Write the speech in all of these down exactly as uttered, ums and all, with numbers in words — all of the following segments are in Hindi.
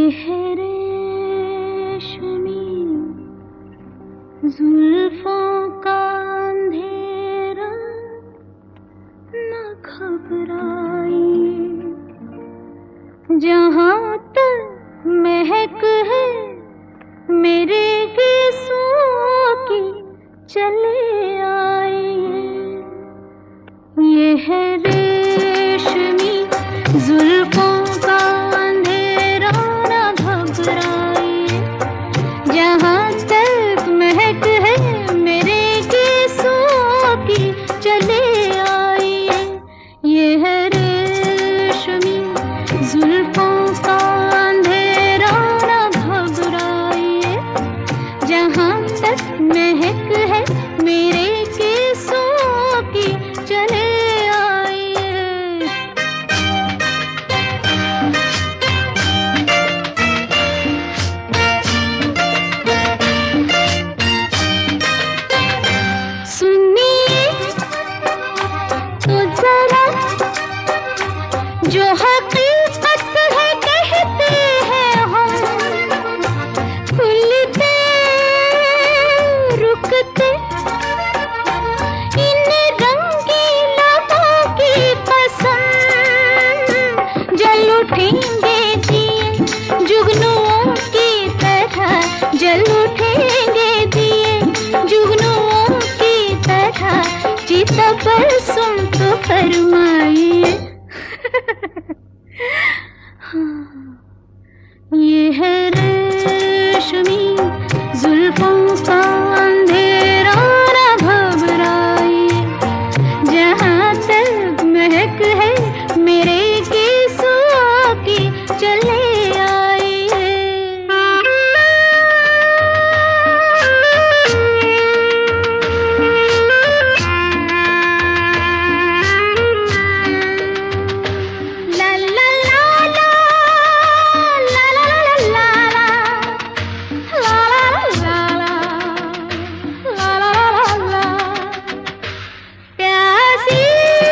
है रेशमी जुल्फों का अंधेरा, न घबराइए। जहाँ तक महक है मेरे गीसों की, चले आइए। ये है रेशमी जुल्फों का अंधेरा, न घबराइए। जहाँ तक महक है मेरे गीसों की, चले आइए। ये है रेशमी जुल्फों का अंधेरा, न घबराइए। जहाँ तक महक है मेरे गीसों की, चले आइए। सुनिए तो जरा, जो हकीकत है कहते हैं हम, खुलते रुकते इन रंगीला की कसम, जल उठेंगे दिए जुगनुओं की तरह, जल उठेंगे दिए जुगनुओं की तरह। चिता पर सुन तो फरमाइए। ये है रेशमी जुल्फों का अंधेरा, न घबराइए। जहाँ तक महक है मेरे गीसों की, चले आइए। ला ला ला ला, ला ला ला ला ला, ला ला ला ला, ला ला। प्यासी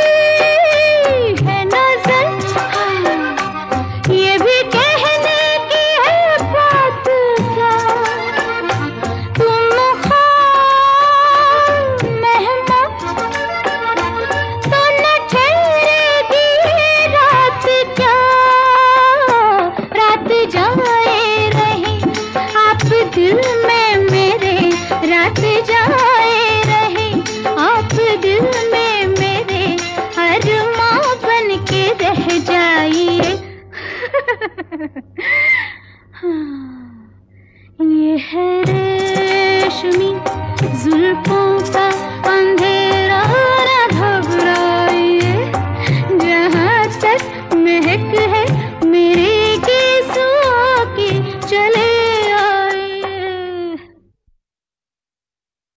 है नजर, ये भी कहने की है बात क्या। तुम ख्वाब मेहमान तो न ठहरेगी रात क्या। रात जाए रहे आप दिल में मेरे, रात जाए रहे आप दिल में मेरे, अरमां बन के रह जाइए। ये है रेशमी जुल्फों का